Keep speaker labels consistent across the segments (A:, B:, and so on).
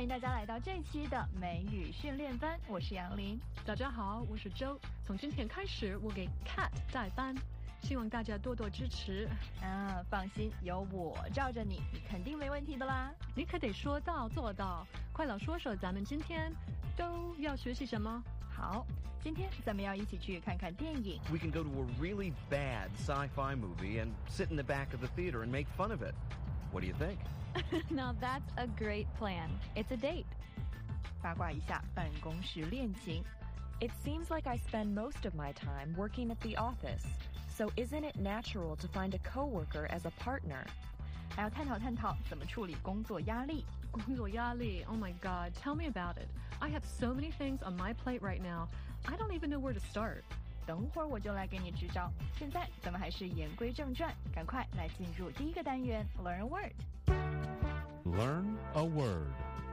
A: 迎大家来到这期的美语训练班，我是杨林。
B: 大家好，我是周。从今天开始，我给 Cat 代班，希望大家多多支持。
A: 放心，有我罩着你，你肯定没问题的啦。
B: 你可得说到做到。快老说说，咱们今天都要学习什么？
A: 好，今天咱们要一起去看看电影。
C: We can go to a really bad sci-fi movie and sit in the back of the theater and make fun of it. What do you think?
A: Now that's a great plan. It's a date. 八卦一下办公室恋情。
D: It seems like I spend most of my time working at the office, so isn't it natural to find a coworker as a partner?
A: 还要探讨怎么处理工作压力。
B: 工作压力 Oh my God, tell me about it. I have so many things on my plate right now. I don't even know where to start.
A: 等会儿我就来给你支招。现在咱们还是言归正传，赶快来进入第一个单元 Learn a Word.
E: Learn a word.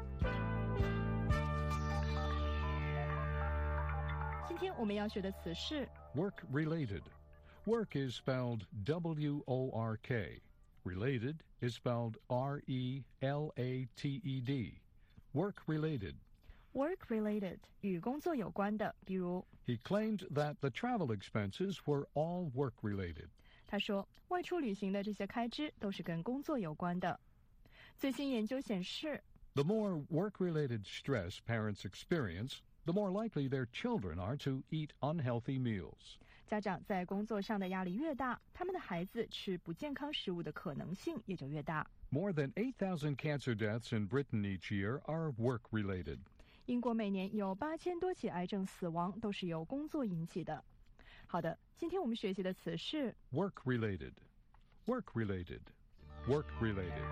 A: 今天我们要学的词是
E: Work-related. Work is spelled W-O-R-K. Related is spelled R-E-L-A-T-E-D. Work-related.
A: work-related 与工作有关的，比如
E: He claimed that the travel expenses were all work-related.
A: 他说外出旅行的这些开支都是跟工作有关的。最新研究显示
E: The more work-related stress parents experience, the more likely their children are to eat unhealthy meals.
A: 家长在工作上的压力越大，他们的孩子吃不健康食物的可能性也就越大。
E: More than 8,000 cancer deaths in Britain each year are work-related.
A: 英国每年有8000多起癌症死亡都是由工作引起的。好的，今天我们学习的词是
E: Work-related. Work-related. Work-related.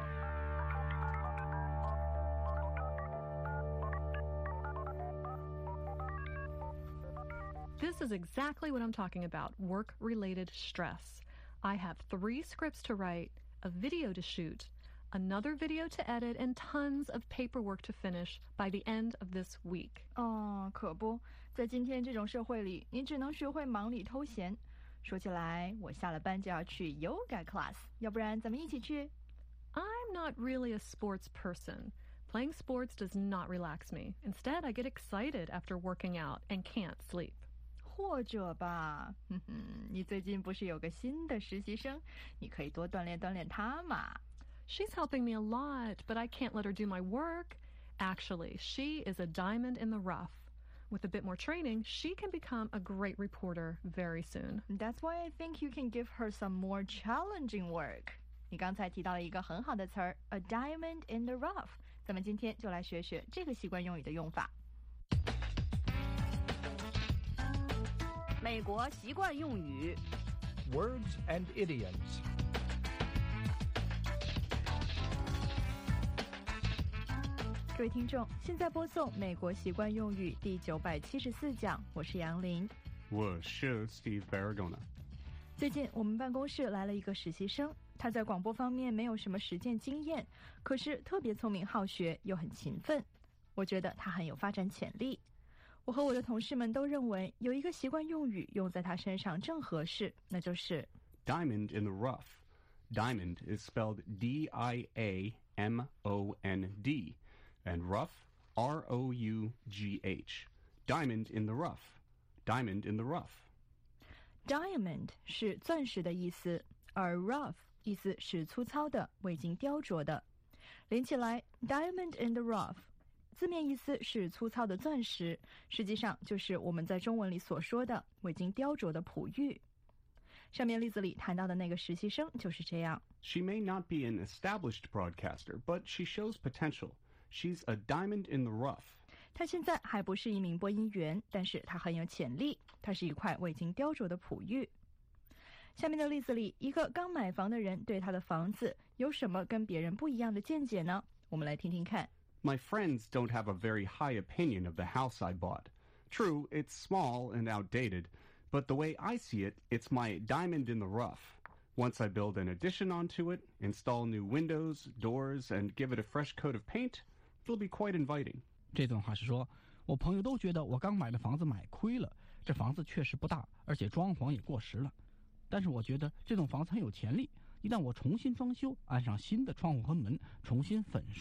B: This is exactly what I'm talking about, work-related stress. I have 3 scripts to write, a video to shoot, another video to edit, and tons of paperwork to finish by the end of this week.
A: 可不，在今天这种社会里，你只能学会忙里偷闲。说起来，我下了班就要去 yoga class， 要不然咱们一起去？
B: I'm not really a sports person. Playing sports does not relax me. Instead, I get excited after working out and can't sleep.
A: 或者吧，你最近不是有个新的实习生，你可以多锻炼锻炼他嘛。
B: She's helping me a lot, but I can't let her do my work. Actually, she is a diamond in the rough. With a bit more training, she can become a great reporter very soon.
A: That's why I think you can give her some more challenging work. 你刚才提到了一个很好的词儿 ，a diamond in the rough。咱们今天就来学学这个习惯用语的用法。
F: 美国习惯用语
G: Words and idioms.
A: 各位听众，现在播送美国习惯用语第974讲，我是杨林。
H: 我是 Steve Baragona。
A: 最近我们办公室来了一个实习生，他在广播方面没有什么实践经验，可是特别聪明好学，又很勤奋。我觉得他很有发展潜力。我和我的同事们都认为有一个习惯用语用在他身上正合适，那就是
H: Diamond in the rough. Diamond is spelled D-I-A-M-O-N-D, and rough, R-O-U-G-H. Diamond in the rough. Diamond in the rough.
A: Diamond 是钻石的意思，而 rough 意思是粗糙的、未经雕琢的。连起来 Diamond in the rough字面意思是粗糙的钻石，实际上就是我们在中文里所说的未经雕琢的璞玉。上面例子里谈到的那个实习生就是这样。
H: She may not be an established broadcaster, but she shows potential. She's a diamond in the rough.
A: 她现在还不是一名播音员，但是她很有潜力，她是一块未经雕琢的璞玉。下面的例子里，一个刚买房的人对他的房子有什么跟别人不一样的见解呢？我们来听听看。
H: My friends don't have a very high opinion of the house I bought. True, it's small and outdated, but the way I see it, it's my diamond in the rough. Once I build an addition onto it, install new windows, doors, and give it a fresh coat of paint, it'll be quite inviting.
I: 这段话是说，我朋友都觉得我刚买的房子买亏了，这房子确实不大，而且装潢也过时了。但是我觉得这栋房子很有潜力，一旦我重新装修，安上新的窗户和门，重新粉刷，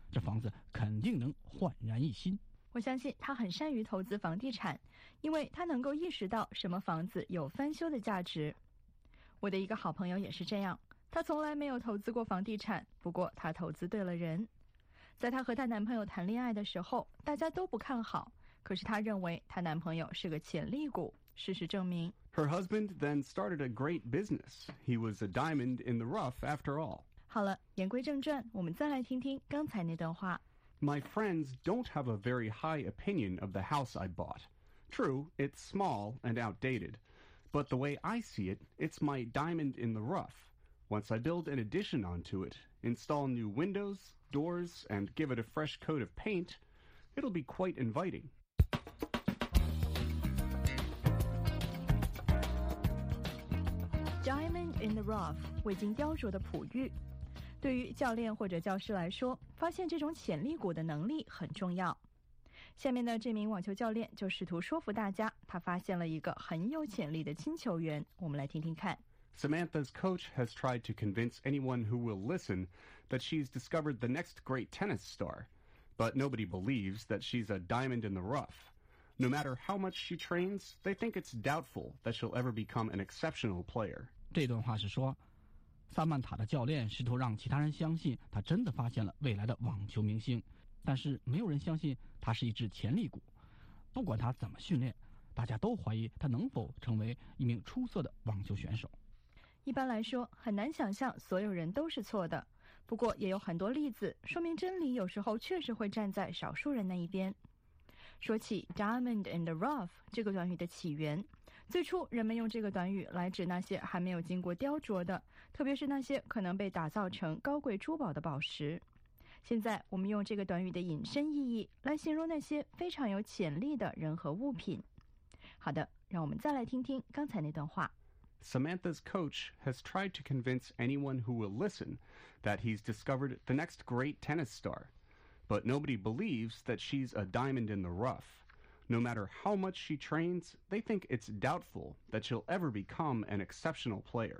I: 这房子肯定能焕然一新。
A: 我相信他很善于投资房地产，因为他能够意识到什么房子有翻修的价值。我的一个好朋友也是这样，他从来没有投资过房地产，不过他投资对了人。在她和她男朋友谈恋爱的时候，大家都不看好，可是她认为她男朋友是个潜力股。事实证明
H: Her husband then started a great business. He was a diamond in the rough after all.
A: 好了，言归正传，我们再来听听刚才那段话。
H: My friends don't have a very high opinion of the house I bought. True, it's small and outdated, but the way I see it, it's my diamond in the rough. Once I build an addition onto it, install new windows, doors, and give it a fresh coat of paint, it'll be quite inviting.
A: Diamond in the rough， 未经雕琢的璞玉。对于教练或者教师来说，发现这种潜力股的能力很重要。下面的这名网球教练就试图说服大家，他发现了一个很有潜力的新球员。我们来听听看。
H: Samantha's coach has tried to convince anyone who will listen that she's discovered the next great tennis star, but nobody believes that she's a diamond in the rough. No matter how much she trains, they think it's doubtful that she'll ever become an exceptional player.
I: 这段话是说，萨曼塔的教练试图让其他人相信他真的发现了未来的网球明星，但是没有人相信他是一只潜力股。不管他怎么训练，大家都怀疑他能否成为一名出色的网球选手。
A: 一般来说，很难想象所有人都是错的。不过也有很多例子说明真理有时候确实会站在少数人那一边。说起 diamond in the rough 这个短语的起源，最初人们用这个短语来指那些还没有经过雕琢的，特别是那些可能被打造成高贵珠宝的宝石。现在我们用这个短语的引申意义来形容那些非常有潜力的人和物品。好的，让我们再来听听刚才那段话。
H: Samantha's coach has tried to convince anyone who will listen that he's discovered the next great tennis star, but nobody believes that she's a diamond in the rough. No matter how much she trains, they think it's doubtful that she'll ever become an exceptional player.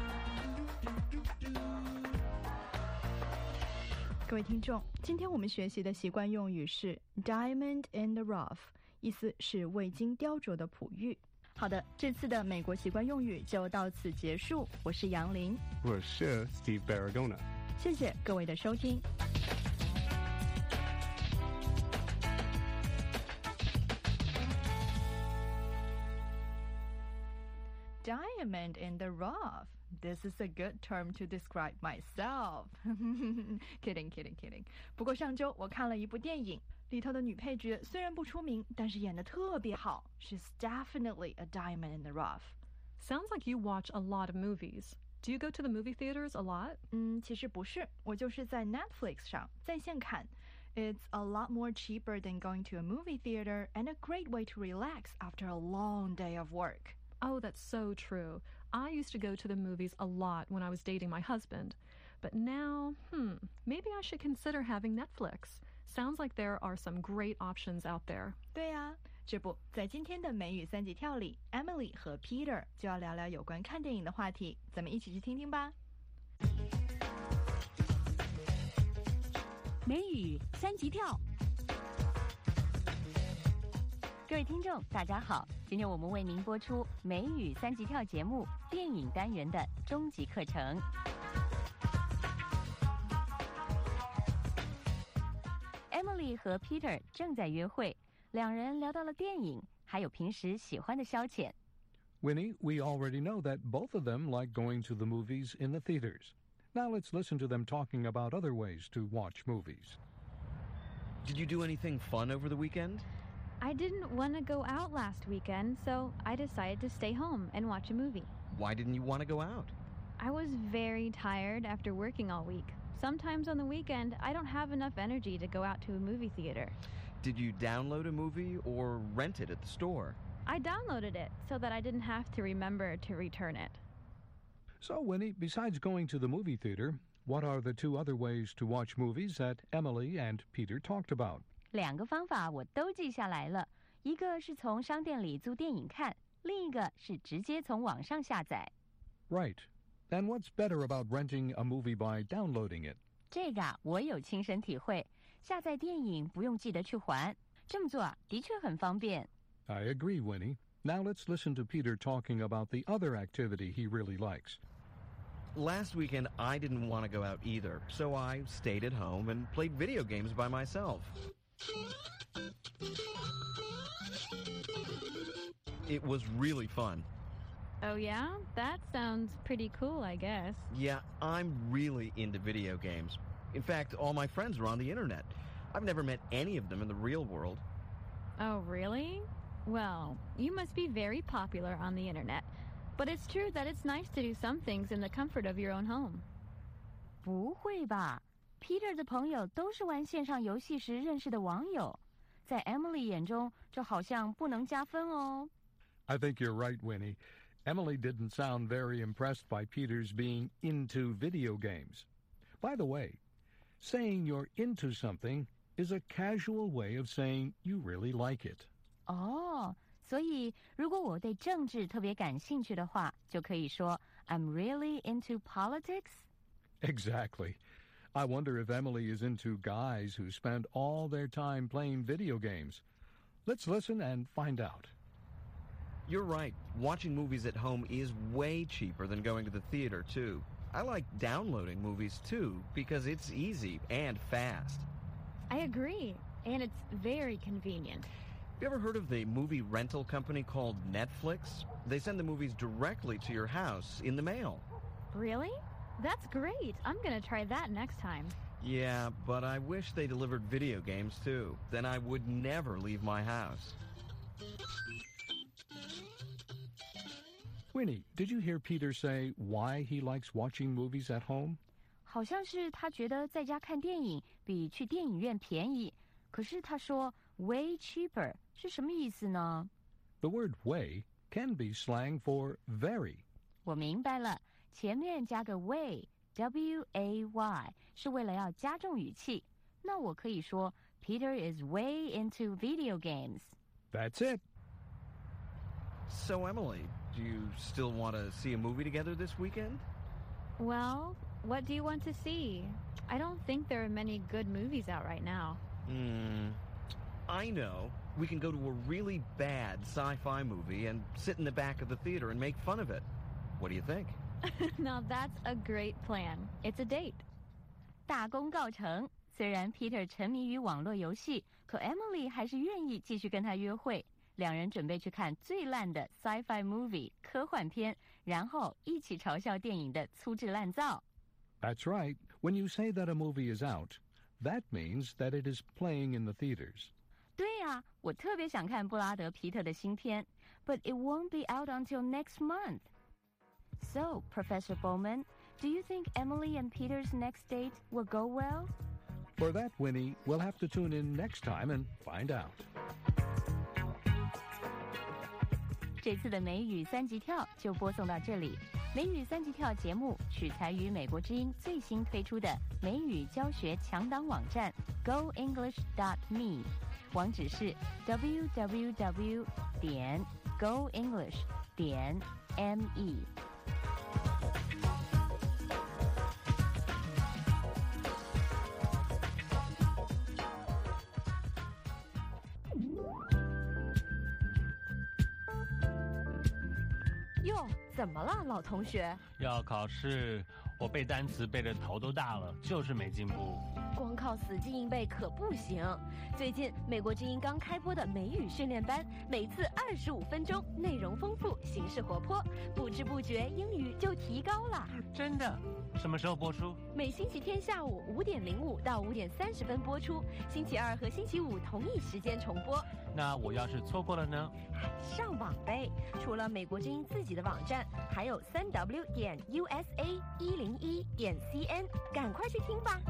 A: 各位听众，今天我们学习的习惯用语是 diamond in the rough， 意思是未经雕琢的璞玉。好的，这次的美国习惯用语就到此结束。我是杨林，
H: 我是 Steve Baragona。
A: 谢谢各位的收听。Diamond in the rough. This is a good term to describe myself. Kidding. 不过上周我看了一部电影，里头的女配角虽然不出名，但是演得特别好。She's definitely a diamond in the rough.
B: Sounds like you watch a lot of movies. Do you go to the movie theaters a lot?
A: 其实不是，我就是在 Netflix 上在线看。It's a lot more cheaper than going to a movie theater and a great way to relax after a long day of work.
B: Oh, that's so true. I used to go to the movies a lot when I was dating my husband. But now, maybe I should consider having Netflix. Sounds like there are some great options out there.
A: 对呀，这不在今天的美语三级跳里 ，Emily 和 Peter 就要聊聊有关看电影的话题，咱们一起去听听吧。
F: 美语三级跳，各位听众，大家好！今天我们为您播出美语三级跳节目电影单元的终极课程。Emily 和 Peter 正在约会，两人聊到了电影，还有平时喜欢的消遣。
E: Winnie, we already know that both of them like going to the movies in the theaters. Now let's listen to them talking about other ways to watch movies.
C: Did you do anything fun over the weekend?
J: I didn't want to go out last weekend, so I decided to stay home and watch a movie.
C: Why didn't you want to go out?
J: I was very tired after working all week. Sometimes on the weekend, I don't have enough energy to go out to a movie theater.
C: Did you download a movie or rent it at the store?
J: I downloaded it so that I didn't have to remember to return it.
E: So, Winnie, besides going to the movie theater, what are the two other ways to watch movies that Emily and Peter talked about?
F: 两个方法我都记下来了，一个是从商店里租电影看，另一个是直接从网上下载。
E: Right. And what's better about renting a movie by downloading it?
F: 这个我有亲身体会。 下载电影不用记得去还，这么做啊，的确很方便。
E: I agree, Winnie. Now let's listen to Peter talking about the other activity he really likes.
C: Last weekend, I didn't want to go out either, so I stayed at home and played video games by myself. It was really fun.
J: Oh, yeah? That sounds pretty cool, I guess.
C: Yeah, I'm really into video games. In fact, all my friends are on the internet. I've never met any of them in the real world.
J: Oh, really? Well, you must be very popular on the internet. But it's true that it's nice to do some things in the comfort of your own home.
F: 不会吧 ？Peter 的朋友都是玩线上游戏时认识的网友，在 Emily 眼中，这好像不能加分哦。
E: I think you're right, Winnie. Emily didn't sound very impressed by Peter's being into video games. By the way, saying you're into something is a casual way of saying you really like it.
F: 哦，所以如果我对政治特别感兴趣的话，就可以说 I'm really into politics.
E: Exactly. I wonder if Emily is into guys who spend all their time playing video games. Let's listen and find out.
C: You're right. Watching movies at home is way cheaper than going to the theater, too. I like downloading movies, too, because it's easy and fast.
J: I agree. And it's very convenient.
C: Have you ever heard of the movie rental company called Netflix? They send the movies directly to your house in the mail.
J: Really? That's great. I'm going to try that next time.
C: Yeah, but I wish they delivered video games, too. Then I would never leave my house.
E: Winnie, did you hear Peter say why he likes watching movies at home?
F: 好像是他觉得在家看电影比去电影院便宜，可是他说 way cheaper 是什么意思呢？
E: The word way can be slang for very.
F: 我明白了，前面加个 way, W-A-Y 是为了要加重语气。那我可以说 Peter is way into video games.
E: That's it.
C: So, Emily, do you still want to see a movie together this weekend?
J: Well, what do you want to see? I don't think there are many good movies out right now.
C: I know. We can go to a really bad sci-fi movie and sit in the back of the theater and make fun of it. What do you think?
J: Now that's a great plan. It's a date.
F: 大功告成。虽然 Peter 沉迷于网络游戏，可 Emily 还是愿意继续跟他约会。两人准备去看最烂的 sci-fi movie 科幻片，然后一起嘲笑电影的粗制滥造。
E: That's right. When you say that a movie is out, that means that it is playing in the theaters.
F: 对呀，我特别想看布拉德·皮特的新片 ，but it won't be out until next month. So, Professor Bowman, do you think Emily and Peter's next date will go well?
E: For that, Winnie, we'll have to tune in next time and find out.
F: 这次的美语三级跳就播送到这里。美语三级跳节目取材于美国之音最新推出的美语教学强档网站 GoEnglish.me， 网址是 www.goenglish.me。
D: 哟，怎么了，老同学？
K: 要考试，我背单词背得头都大了，就是没进步。
D: 光靠死记硬背可不行。最近美国之音刚开播的美语训练班，每次25分钟，内容丰富，形式活泼，不知不觉英语就提高了。
K: 真的？什么时候播出？
D: 每星期天下午5点05到5点30分播出，星期二和星期五同一时间重播。
K: 那我要是错过了呢？
D: 上网呗！除了美国之音自己的网站，还有3w.usa101.cn， 赶快去听吧。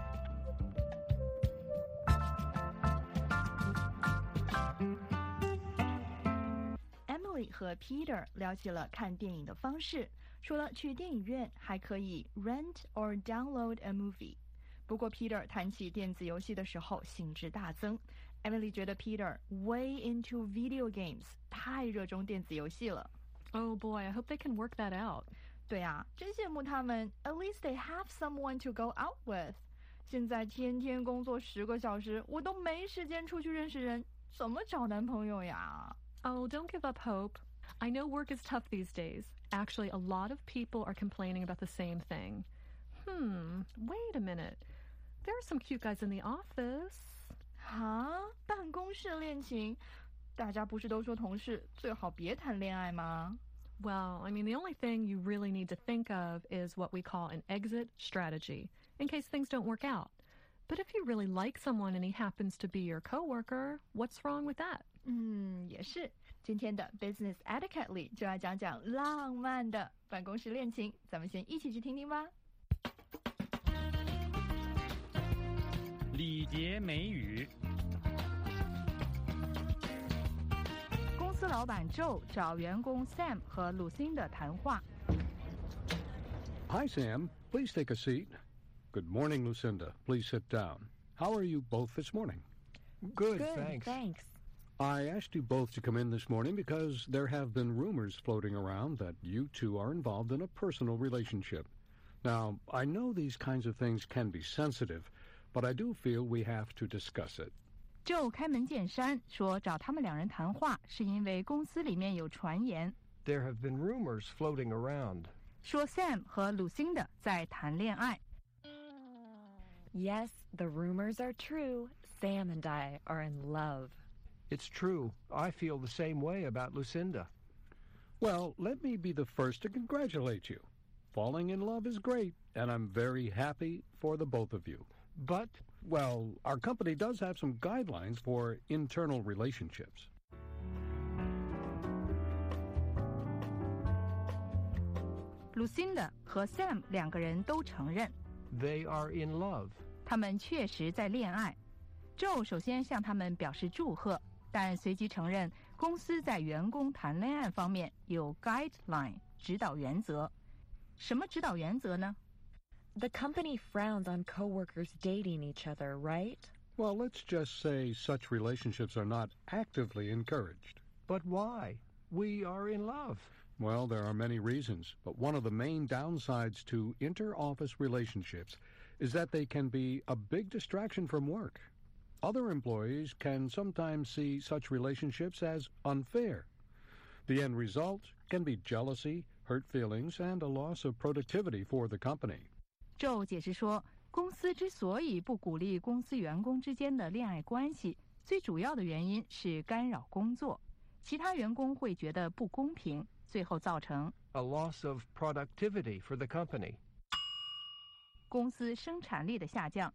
A: Emily 和 Peter 聊起了看电影的方式，除了去电影院，还可以 rent or download a movie。不过 Peter 谈起电子游戏的时候，兴致大增。Emily 觉得 Peter way into video games， 太热衷电子游戏了。
B: Oh boy, I hope they can work that out.
A: 对啊，真羡慕他们。At least they have someone to go out with. 现在天天工作10个小时，我都没时间出去认识人，怎么找男朋友呀？
B: Oh, don't give up hope. I know work is tough these days. Actually, a lot of people are complaining about the same thing. Wait a minute. There are some cute guys in the office.
A: 啊，办公室恋情？大家不是都说同事最好别谈恋爱吗？
B: Well, I mean, the only thing you really need to think of is what we call an exit strategy, in case things don't work out. But if you really like someone and he happens to be your coworker, what's wrong with that?
A: 也是。今天的 Business Etiquette 里就要讲讲浪漫的办公室恋情，咱们先一起去听听吧。
G: 礼节美语。
A: 公司老板 Joe 找员工 Sam 和 Lucinda 谈话。
E: Hi, Sam. Please take a seat. Good morning, Lucinda. Please sit down. How are you both this morning?
G: Good, thanks.
E: I asked you both to come in this morning because there have been rumors floating around that you two are involved in a personal relationship. Now, I know these kinds of things can be sensitive, but I do feel we have to discuss it.
A: Joe 开门见山说找他们两人谈话是因为公司里面有传言，
G: There have been rumors floating around.
A: 说 Sam 和 Lucinda 在谈恋爱。
L: Yes, the rumors are true. Sam and I are in love.
G: It's true. I feel the same way about Lucinda.
E: Well, let me be the first to congratulate you. Falling in love is great, and I'm very happy for the both of you.
G: But,
E: well, our company does have some guidelines for internal relationships.
A: Lucinda 和 Sam 两个人都承认
G: they are in love.
A: 他们确实在恋爱。Joe 首先向他们表示祝贺，但随即承认公司在员工谈恋爱方面有 guideline 指导原则。什么指导原则呢？
L: The company frowns on coworkers dating each other, right?
E: Well, let's just say such relationships are not actively encouraged.
G: But why? We are in love.
E: Well, there are many reasons, but one of the main downsides to inter-office relationships is that they can be a big distraction from work. Other employees can sometimes see such relationships as unfair. The end result can be jealousy, hurt feelings, and a loss of productivity for the company.
A: Joe 解释说，公司之所以不鼓励公司员工之间的恋爱关系，最主要的原因是干扰工作，其他员工会觉得不公平，最后造成
G: a loss of productivity for the company.
A: 公司生产力的下降。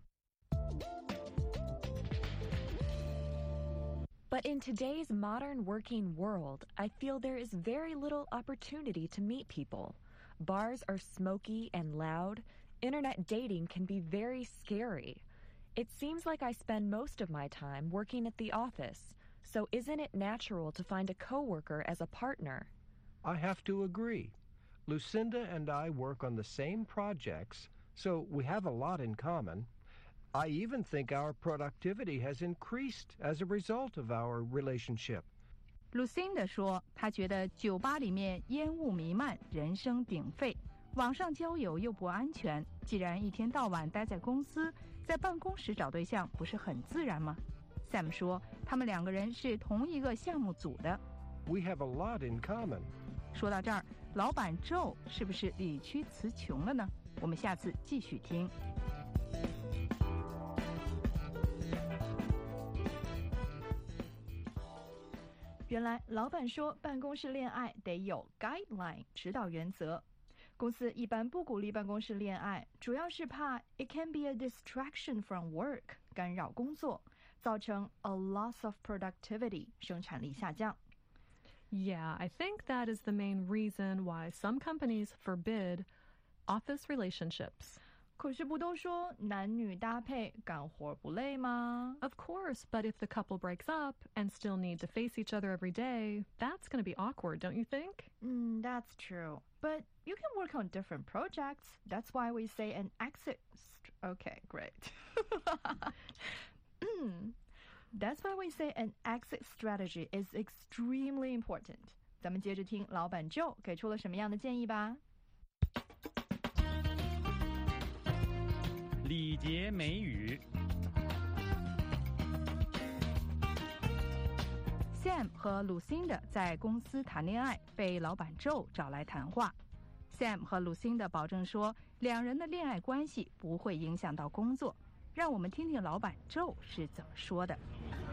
L: But in today's modern working world, I feel there is very little opportunity to meet people. Bars are smoky and loud. Internet dating can be very scary. It seems like I spend most of my time working at the office, so isn't it natural to find a coworker as a partner?
G: I have to agree. Lucinda and I work on the same projects, so we have a lot in common. I even think our productivity has increased as a result of our relationship.
A: Lucinda 说，她觉得酒吧里面烟雾弥漫，人声鼎沸，网上交友又不安全。既然一天到晚待在公司，在办公室找对象不是很自然吗？ Sam 说，他们两个人是同一个项目组的。
G: We have a lot in common.
A: 说到这儿，老板 Joe 是不是理屈词穷了呢？我们下次继续听。原来老板说办公室恋爱得有 guideline 指导原则。公司一般不鼓励办公室恋爱，主要是怕 it can be a distraction from work 干扰工作，造成 a loss of productivity 生产力下降。
B: Yeah, I think that is the main reason why some companies forbid office relationships.
A: 可是不都说男女搭配干活不累吗？
B: Of course, but if the couple breaks up and still need to face each other every day, that's going to be awkward, don't you think?
A: That's true. But you can work on different projects. That's why we say an exit... Okay, great. That's why we say an exit strategy is extremely important. 咱们接着听老板 Joe 给出了什么样的建议吧。
K: 礼节美语。
A: Sam 和 Lucinda 在公司谈恋爱，被老板 Joe 找来谈话。Sam 和 Lucinda 保证说，两人的恋爱关系不会影响到工作。让我们听听老板 Joe 是怎么说的。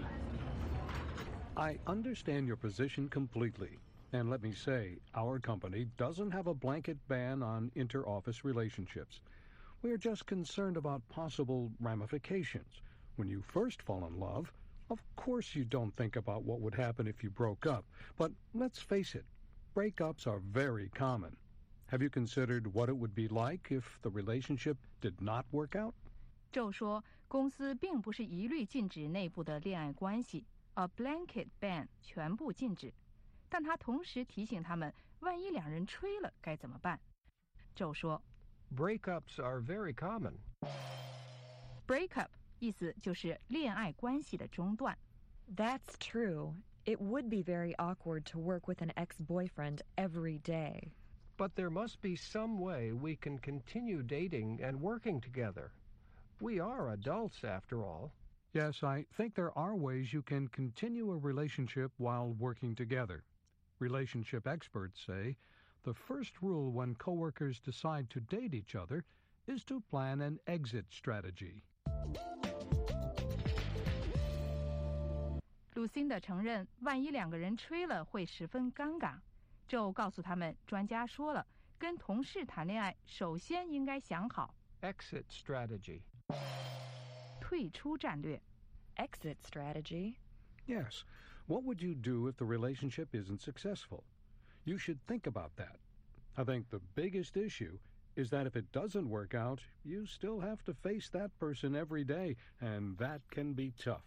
E: I understand your position completely. And let me say, our company doesn't have a blanket ban on inter-office relationships. We are just concerned about possible ramifications. When you first fall in love, of course you don't think about what would happen if you broke up. But let's face it, breakups are very common. Have you considered what it would be like if the relationship did not work out?
A: Joe 说，公司并不是一律禁止内部的恋爱关系 ，a blanket ban 全部禁止。但他同时提醒他们，万一两人吹了该怎么办？Joe 说
G: Breakups are very common.
A: Breakup 意思就是恋爱关系的中断。
L: That's true. It would be very awkward to work with an ex-boyfriend every day.
G: But there must be some way we can continue dating and working together. We are adults, after all.
E: Yes, I think there are ways you can continue a relationship while working together. Relationship experts say the first rule when coworkers decide to date each other is to plan an exit strategy.
A: Lucinda 承认，万一两个人吹了会十分尴尬。Joe 告诉他们，专家说了，跟同事谈恋爱，首先应该想好
G: Exit strategy.
A: 退出战略。
L: Exit strategy?
E: Yes. What would you do if the relationship isn't successful? You should think about that. I think the biggest issue is that if it doesn't work out, you still have to face that person every day, and that can be tough.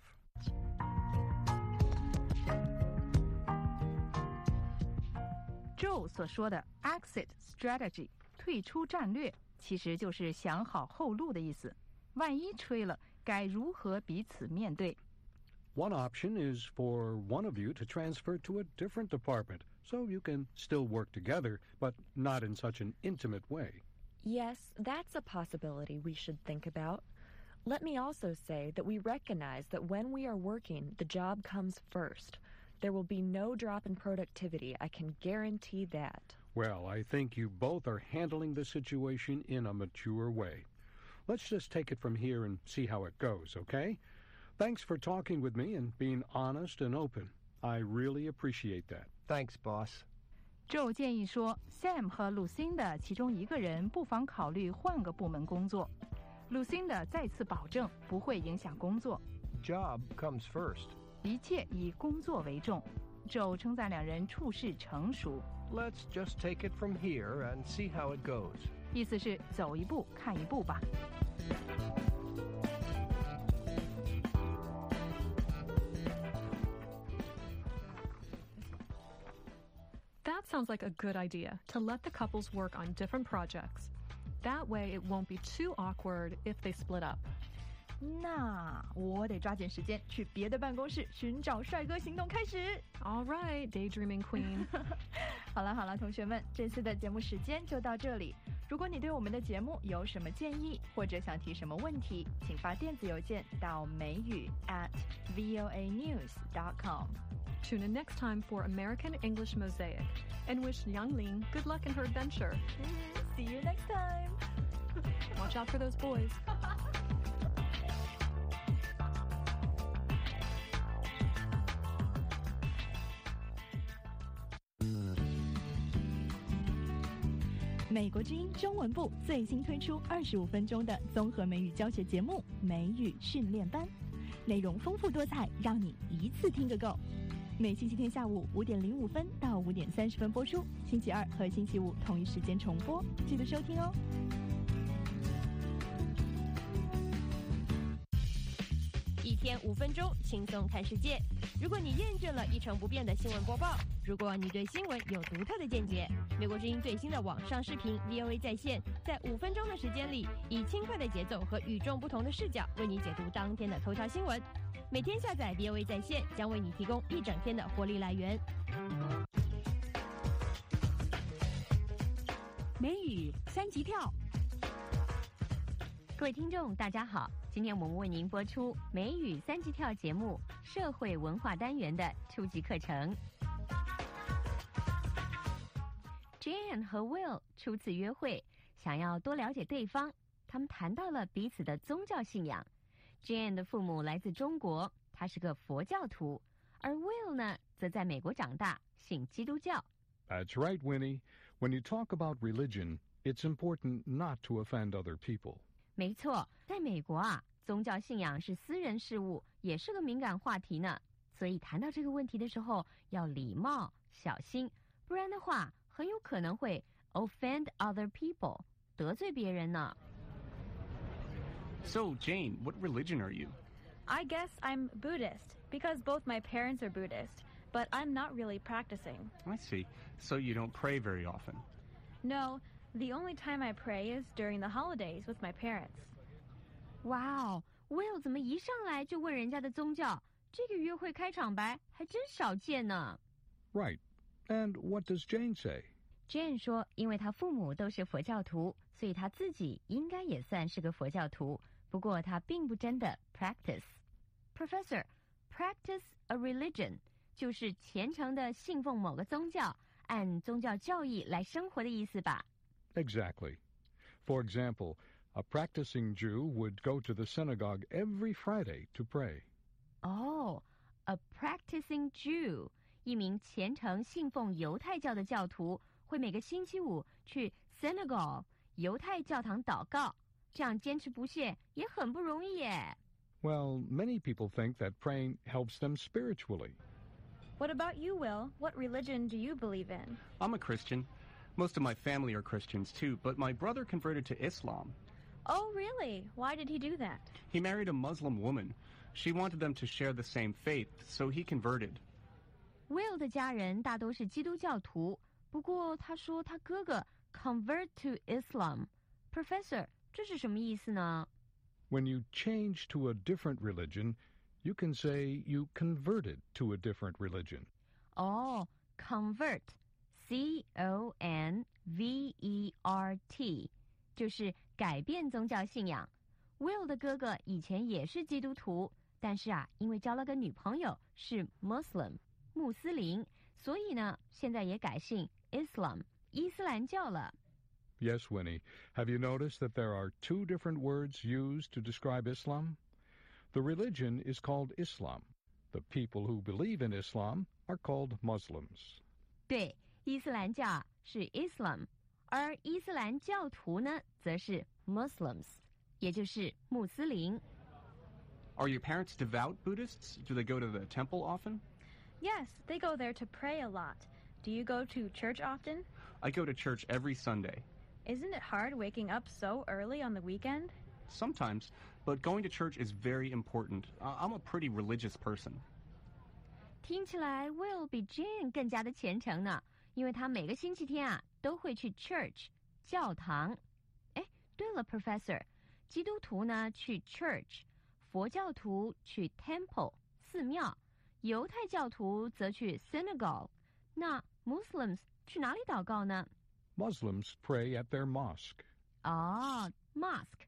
A: Joe 所说的 exit strategy 退出战略，其实就是想好后路的意思。万一吹了，该如何彼此面对？
E: One option is for one of you to transfer to a different department, so you can still work together, but not in such an intimate way.
L: Yes, that's a possibility we should think about. Let me also say that we recognize that when we are working, the job comes first. There will be no drop in productivity, I can guarantee that.
E: Well, I think you both are handling the situation in a mature way. Let's just take it from here and see how it goes, okay? Thanks for talking with me and being honest and open. I really appreciate that.
G: Thanks, boss.
A: Joe 建议说 ，Sam 和 Lucinda 其中一个人不妨考虑换个部门工作。Lucinda 再次保证不会影响工作。
G: Job comes first.
A: 一切以工作为重。Joe 称赞两人处事成熟。
G: Let's just take it from here and see how it goes.
A: 意思是走一步看一步吧。
B: That sounds like a good idea, to let the couples work on different projects. That way it won't be too awkward if they split up.
A: 那我得抓紧时间去别的办公室寻找帅哥行动开始。
B: All right, daydreaming queen.
A: 好了，同学们，这次的节目时间就到这里。如果你对我们的节目有什么建议，或者想提什么问题，请发电子邮件到美语@voanews.com。
B: Tune in next time for American English Mosaic, and wish Yangling good luck in her adventure.
A: See you next time.
B: Watch out for those boys.
A: 美国之音中文部最新推出25分钟的综合美语教学节目《美语训练班》，内容丰富多彩，让你一次听个够。每星期天下午5点05分到5点30分播出，星期二和星期五同一时间重播，记得收听哦。
D: 一天5分钟，轻松看世界。如果你验证了一成不变的新闻播报，如果你对新闻有独特的见解，美国之音最新的网上视频 VOA 在线，在5分钟的时间里，以轻快的节奏和与众不同的视角，为你解读当天的头条新闻。每天下载 VOA 在线，将为你提供一整天的活力来源。
M: 美语3级跳。
F: 各位听众，大家好，今天我们为您播出美语3级跳节目社会文化单元的初级课程。Jane 和 Will 初次约会，想要多了解对方，他们谈到了彼此的宗教信仰。Jane 的父母来自中国，他是个佛教徒，而 Will 呢，则在美国长大，信基督教。
E: That's right, Winnie. When you talk about religion, it's important not to offend other people.
F: 没错，在美国啊，宗教信仰是私人事务，也是个敏感话题呢。所以谈到这个问题的时候，要礼貌、小心，不然的话，很有可能会 offend other people， 得罪别人呢。
H: So, Jane, what religion are you?
J: I guess I'm Buddhist, because both my parents are Buddhist, but I'm not really practicing.
H: I see. So you don't pray very often?
J: No, the only time I pray is during the holidays with my parents.
F: 哇哦 ，Will 怎么一上来就问人家的宗教？这个约会开场白还真少见呢。
E: Right. And what does Jane say?
F: Jane 说，因为她父母都是佛教徒，所以她自己应该也算是个佛教徒。不过她并不真的 practice。Professor, practice a religion 就是虔诚的信奉某个宗教，按宗教教义来生活的意思吧？
E: Exactly. For example, a practicing Jew would go to the synagogue every Friday to pray.
F: Oh, a practicing Jew, 一名虔诚信奉犹太教的教徒，会每个星期五去 synagogue 犹太教堂祷告，这样坚持不懈也很不容易耶。
E: Well, many people think that praying helps them spiritually.
J: What about you, Will? What religion do you believe in?
H: I'm a Christian. Most of my family are Christians too, but my brother converted to Islam.
J: Oh, really? Why did he do that?
H: He married a Muslim woman. She wanted them to share the same faith, so he converted.
F: Will 的家人大都是基督教徒，不过他说他哥哥 convert to Islam。Professor, 这是什么意思呢？
E: When you change to a different religion, you can say you converted to a different religion.
F: 哦 convert, C-O-N-V-E-R-T, 就是改变宗教信仰。Will 的哥哥以前也是基督徒，但是啊，因为交了个女朋友是 Muslim 穆斯林，所以呢，现在也改信 Islam 伊斯兰教了。
E: Yes, Winnie. Have you noticed that there are two different words used to describe Islam? The religion is called Islam. The people who believe in Islam are called Muslims.
F: 对，伊斯兰教是 Islam， 而伊斯兰教徒呢，则是 Muslims， 也就是穆斯林。
H: Are your parents devout Buddhists? Do they go to the temple often?
J: Yes, they go there to pray a lot. Do you go to church often?
H: I go to church every Sunday.
J: Isn't it hard waking up so early on the weekend?
H: Sometimes, but going to church is very important. I'm a pretty religious person.
F: 听起来 Will 比 Jane 更加的虔诚呢，因为他每个星期天啊都会去 church 教堂。哎，对了 ，Professor， 基督徒呢去 church， 佛教徒去 temple 寺庙，犹太教徒则去 synagogue。那 Muslims 去哪里祷告呢？
E: Muslims pray at their mosque.
F: 哦 ，mosque,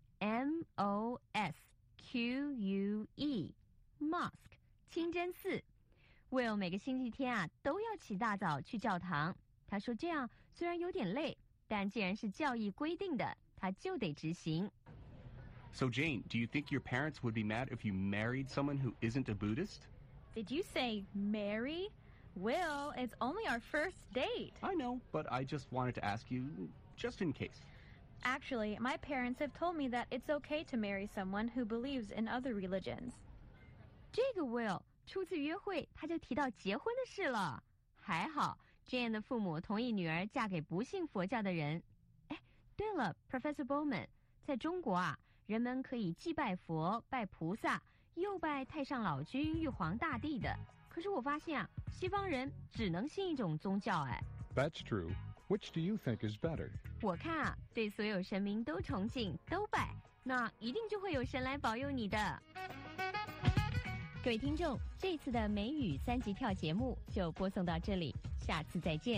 F: M-O-S-Q-U-E, mosque 清真寺。Will 每个星期天啊都要起大早去教堂。他说这样虽然有点累，但既然是教义规定的，他就得执行。
H: So Jane, do you think your parents would be mad if you married someone who isn't a Buddhist?
J: Did you say marry? Will, it's only our first date.
H: I know, but I just wanted to ask you, just in case.
J: Actually, my parents have told me that it's okay to marry someone who believes in other religions.
F: 这个 Will 初次约会他就提到结婚的事了。还好 Jane 的父母同意女儿嫁给不信佛教的人。哎，对了 Professor Bowman， 在中国啊，人们可以既拜佛拜菩萨，又拜太上老君玉皇大帝的。可是我发现啊，西方人只能信一种宗教。哎
E: That's true. Which do you think is better?
F: 我看啊，对所有神明都崇敬都拜，那一定就会有神来保佑你的。各位听众，这次的美语3级跳节目就播送到这里，下次再见。